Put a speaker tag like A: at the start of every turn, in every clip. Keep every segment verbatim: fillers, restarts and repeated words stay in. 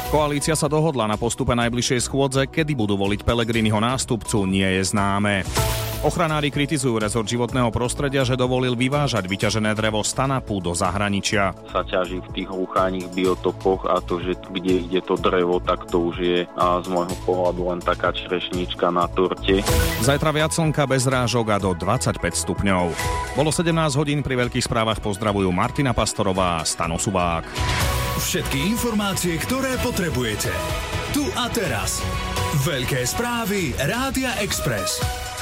A: Koalícia sa dohodla na postupe najbližšej schôdze, kedy budú voliť Pellegriniho nástupcu, nie je známe. Ochranári kritizujú rezort životného prostredia, že dovolil vyvážať vyťažené drevo z Tanapu do zahraničia.
B: Sa ťaží v tých ucháních biotopoch a to, že kde ide to drevo, tak to už je a z môjho pohľadu len taká čerešnička na torte.
A: Zajtra viac slnka bez rážok a do dvadsaťpäť stupňov. Bolo sedemnásť hodín, pri veľkých správach pozdravujú Martina Pastorová a Stano Subák.
C: Všetky informácie, ktoré potrebujete. Tu a teraz. Veľké správy Rádia Express.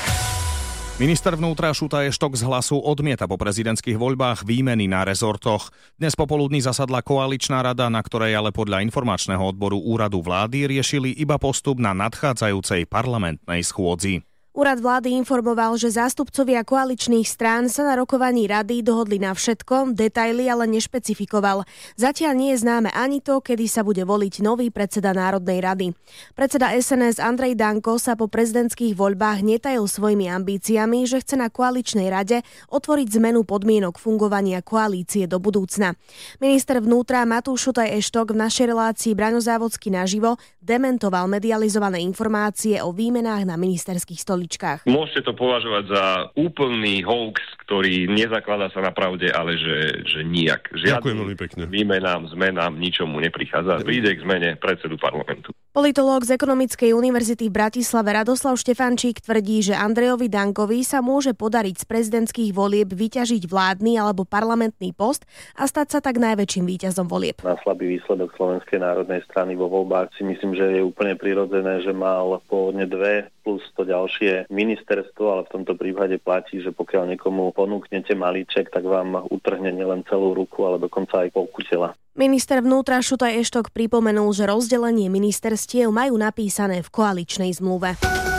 A: Minister vnútra Šutaj Eštok z Hlasu odmieta po prezidentských voľbách výmeny na rezortoch. Dnes popoludní zasadla koaličná rada, na ktorej ale podľa informačného odboru úradu vlády riešili iba postup na nadchádzajúcej parlamentnej schôdzi.
D: Úrad vlády informoval, že zástupcovia koaličných strán sa na rokovaní rady dohodli na všetkom, detaily ale nešpecifikoval. Zatiaľ nie je známe ani to, kedy sa bude voliť nový predseda Národnej rady. Predseda es en es Andrej Danko sa po prezidentských voľbách netajil svojimi ambíciami, že chce na koaličnej rade otvoriť zmenu podmienok fungovania koalície do budúcna. Minister vnútra Matúš Šutaj Eštok v našej relácii Braňozávodsky naživo dementoval medializované informácie o výmenách na ministerských stoličkách.
E: Môžete to považovať za úplný hoax, ktorý nezakladá sa na pravde, ale že, že nijak. Žiadnym výmenám, zmenám, ničomu neprichádza. Príde k zmene predsedu parlamentu.
D: Politológ z Ekonomickej univerzity v Bratislave Radoslav Štefančík tvrdí, že Andrejovi Dankovi sa môže podariť z prezidentských volieb vyťažiť vládny alebo parlamentný post a stať sa tak najväčším víťazom volieb.
B: Na slabý výsledok Slovenskej národnej strany vo voľbách si myslím, že je úplne prirodzené, že mal pôvodne dve plus to ďalšie ministerstvo, ale v tomto prípade platí, že pokiaľ niekomu ponúknete malíček, tak vám utrhne nielen celú ruku, ale dokonca aj polku tela.
D: Minister vnútra Šutaj Eštok pripomenul, že rozdelenie ministerstiev majú napísané v koaličnej zmluve.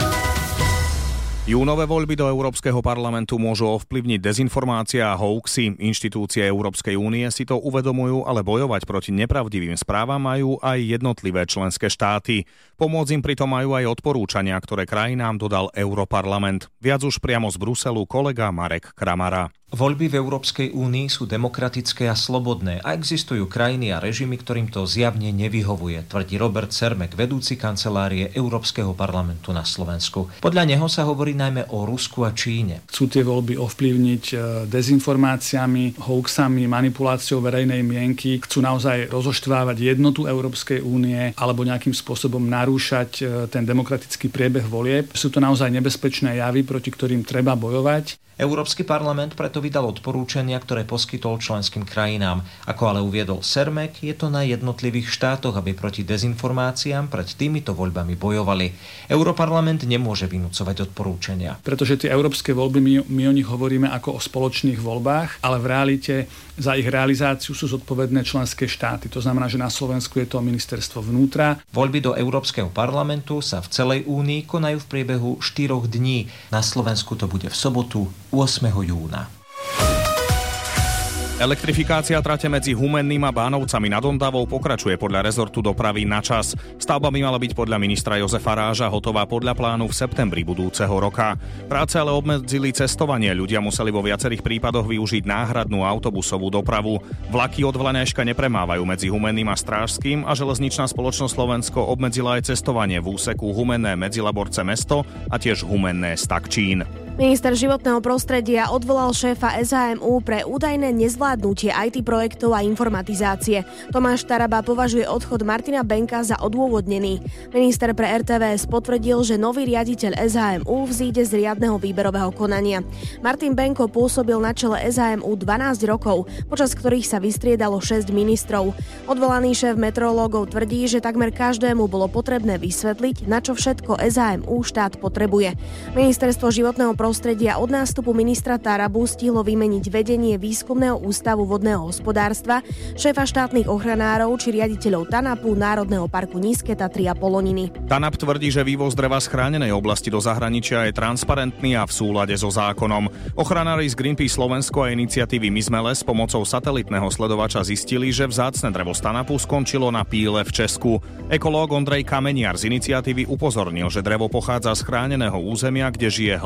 A: Júnové voľby do Európskeho parlamentu môžu ovplyvniť dezinformácie a hoaxy. Inštitúcie Európskej únie si to uvedomujú, ale bojovať proti nepravdivým správam majú aj jednotlivé členské štáty. Pomôcť im pritom majú aj odporúčania, ktoré krajinám dodal Europarlament. Viac už priamo z Bruselu kolega Marek Kramara.
F: Voľby v Európskej únii sú demokratické a slobodné a existujú krajiny a režimy, ktorým to zjavne nevyhovuje, tvrdí Robert Cermek, vedúci kancelárie Európskeho parlamentu na Slovensku. Podľa neho sa hovorí najmä o Rusku a Číne.
G: Chcú tie voľby ovplyvniť dezinformáciami, hoaxami, manipuláciou verejnej mienky, chcú naozaj rozoštvávať jednotu Európskej únie alebo nejakým spôsobom narúšať ten demokratický priebeh volieb. Sú to naozaj nebezpečné javy, proti ktorým treba bojovať.
F: Európsky parlament preto vydal odporúčania, ktoré poskytol členským krajinám. Ako ale uviedol Cermek, je to na jednotlivých štátoch, aby proti dezinformáciám pred týmito voľbami bojovali. Europarlament nemôže vynúcovať odporúčania.
G: Pretože tie európske voľby, my, my o nich hovoríme ako o spoločných voľbách, ale v realite za ich realizáciu sú zodpovedné členské štáty. To znamená, že na Slovensku je to ministerstvo vnútra.
F: Voľby do Európskeho parlamentu sa v celej únii konajú v priebehu štyroch dní. Na Slovensku to bude v sobotu ôsmeho júna.
A: Elektrifikácia trate medzi Humenným a Bánovcami nad Ondavou pokračuje podľa rezortu dopravy na čas. Stavba by mala byť podľa ministra Jozefa Ráža hotová podľa plánu v septembri budúceho roka. Práce ale obmedzili cestovanie. Ľudia museli vo viacerých prípadoch využiť náhradnú autobusovú dopravu. Vlaky od Vlaňajška nepremávajú medzi Humenným a Strážským a železničná spoločnosť Slovensko obmedzila aj cestovanie v úseku Humenné Medzilaborce mesto a tiež Humenné Stakčín.
D: Minister životného prostredia odvolal šéfa es há em ú pre údajné nezvládnutie í té projektov a informatizácie. Tomáš Taraba považuje odchod Martina Benka za odôvodnený. Minister pre er té vé es potvrdil, že nový riaditeľ es há em ú vzíde z riadneho výberového konania. Martin Benko pôsobil na čele es há em ú dvanásť rokov, počas ktorých sa vystriedalo šesť ministrov. Odvolaný šéf meteorológov tvrdí, že takmer každému bolo potrebné vysvetliť, na čo všetko es há em ú štát potrebuje. Ministerstvo životného prostredia od nástupu ministra Tarabu stihlo vymeniť vedenie Výskumného ústavu vodného hospodárstva, šéfa štátnych ochranárov či riaditeľov TANAPu, Národného parku Nízke Tatry a Poloniny.
A: TANAP tvrdí, že vývoz dreva z chránenej oblasti do zahraničia je transparentný a v súlade so zákonom. Ochranári z Greenpeace Slovensko a iniciatívy My sme les s pomocou satelitného sledovača zistili, že vzácne drevo z TANAPu skončilo na píle v Česku. Ekológ Ondrej Kameniar z iniciatívy upozornil, že drevo pochádza z chráneného územia, kde žije hluchá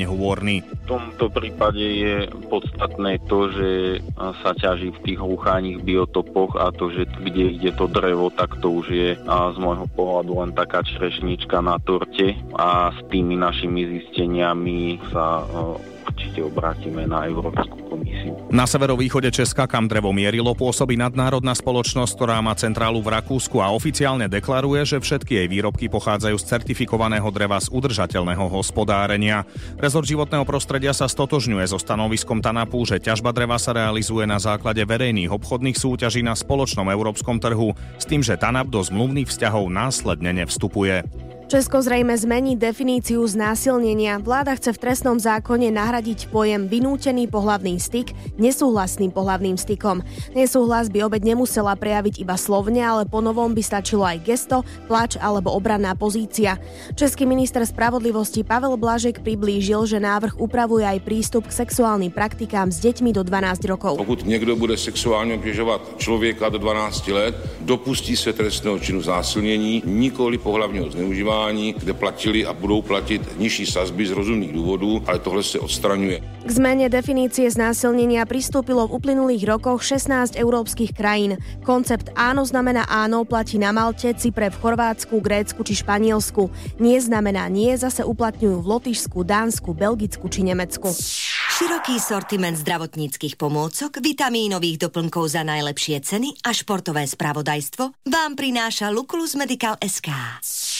A: nehovorný.
H: V tomto prípade je podstatné to, že sa ťaží v tých húchaných biotopoch a to, že kde ide to drevo, tak to už je z môjho pohľadu len taká čerešnička na torte a s tými našimi zisteniami sa určite obrátime na Európsku komisiu.
A: Na severovýchode Česka, kam drevo mierilo, pôsobí nadnárodná spoločnosť, ktorá má centrálu v Rakúsku a oficiálne deklaruje, že všetky jej výrobky pochádzajú z certifikovaného dreva z udržateľného hospodárenia. Rezort životného prostredia sa stotožňuje so stanoviskom TANAPu, že ťažba dreva sa realizuje na základe verejných obchodných súťaží na spoločnom európskom trhu, s tým, že TANAP do zmluvných vzťahov následne nevstupuje.
D: Česko zrejme zmení definíciu znásilnenia. Vláda chce v trestnom zákone nahradiť pojem vynútený pohlavný styk nesúhlasným pohlavným stykom. Nesúhlas by obeť nemusela prejaviť iba slovne, ale ponovom by stačilo aj gesto, plač alebo obranná pozícia. Český minister spravodlivosti Pavel Blažek priblížil, že návrh upravuje aj prístup k sexuálnym praktikám s deťmi do dvanásť rokov.
I: Pokud niekto bude sexuálne obťažovať človeka do dvanásť let, dopustí sa trestného činu znásilnení, nikoli pohlavního zneužívání, kde platili a budou platit nižší sazby z rozumných dôvodov, ale tohle sa odstraňuje.
D: K zmene definície znásilnenia pristúpilo v uplynulých rokoch šestnásť európskych krajín. Koncept áno znamená áno platí na Malte, Cypre, v Chorvátsku, Grécku či Španielsku. Nie znamená nie zase uplatňujú v Lotyšsku, Dánsku, Belgicku či Nemecku.
J: Široký sortiment zdravotníckych pomôcok, vitamínových doplnkov za najlepšie ceny a športové spravodajstvo vám prináša Luculus Medical es ká.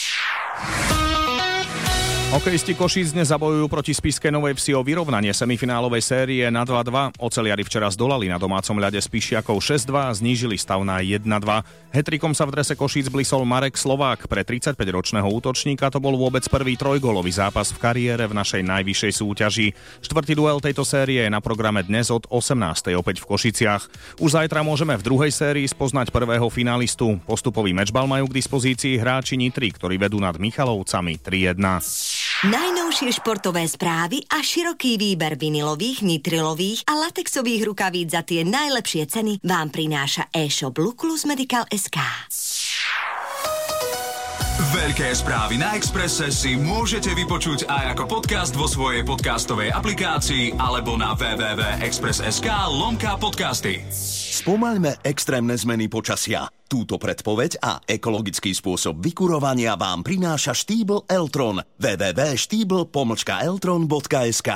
A: Hokejisti Košíc dnes zabojujú proti spišskej Novej Vsi o vyrovnanie semifinálovej série na dva dva. Oceliari včera zdolali na domácom ľade Spišiakov šesť dva a znížili stav na jeden dva. Hetrikom sa v drese Košíc blisol Marek Slovák. Pre tridsaťpäťročného útočníka to bol vôbec prvý trojgólový zápas v kariére v našej najvyššej súťaži. Štvrtý duel tejto série je na programe dnes od osemnástej opäť v Košiciach. Už zajtra môžeme v druhej sérii spoznať prvého finalistu. Postupový mečbal majú k dispozícii hráči Nitry, ktorí vedú nad Michalovcami tri jedna.
J: Najnovšie športové správy a široký výber vinilových, nitrilových a latexových rukavíc za tie najlepšie ceny vám prináša e-shop Luculus Medical es ká.
C: Veľké správy na Expresse si môžete vypočuť aj ako podcast vo svojej podcastovej aplikácii alebo na w w w bodka express bodka es ká lomka podcasty.
K: Spomaľme extrémne zmeny počasia. Túto predpoveď a ekologický spôsob vykurovania vám prináša štýbl Eltron. w w w bodka štýbl pomlčka eltron bodka es ká